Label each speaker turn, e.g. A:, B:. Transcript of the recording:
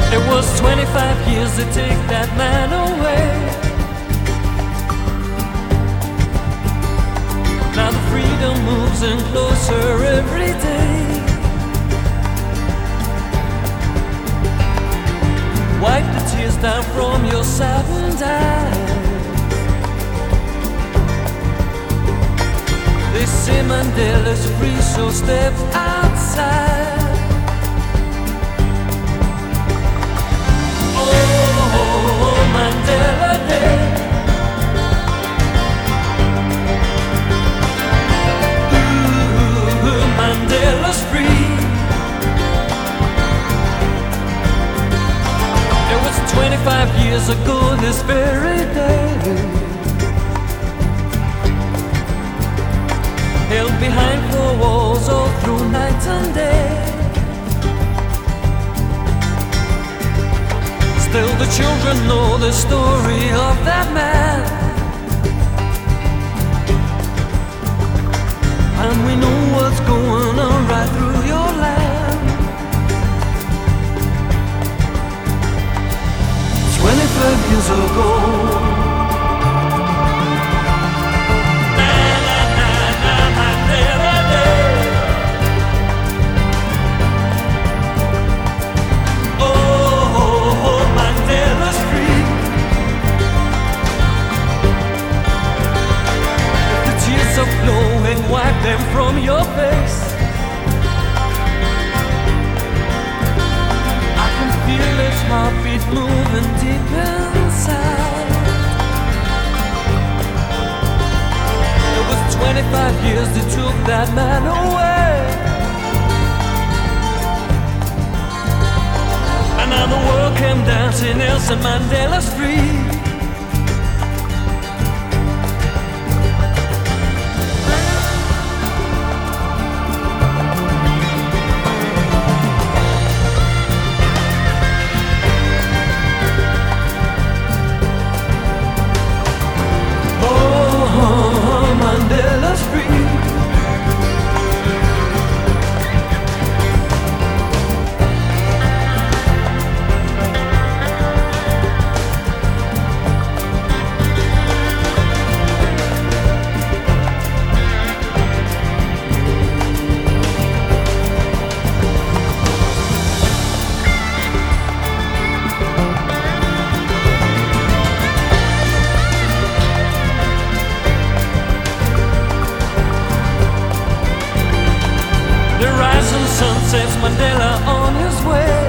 A: It was 25 years to take that man away. Now the freedom moves in closer every day. Wipe the tears down from your saddened eyes. They say Mandela's free, so step outside. Mandela Day. Ooh, Mandela's free. It was 25 years ago this very day. Held behind four walls all through night and day. Still the children know the story of that man, and we know what's going on right through your land. 25 years ago. Flowing, wipe them from your face. I can feel his heartbeat moving deep inside. It was 25 years that took that man away, and now the world came dancing, Nelson Mandela's free. Mandela's free. The rising sun sets Mandela on his way.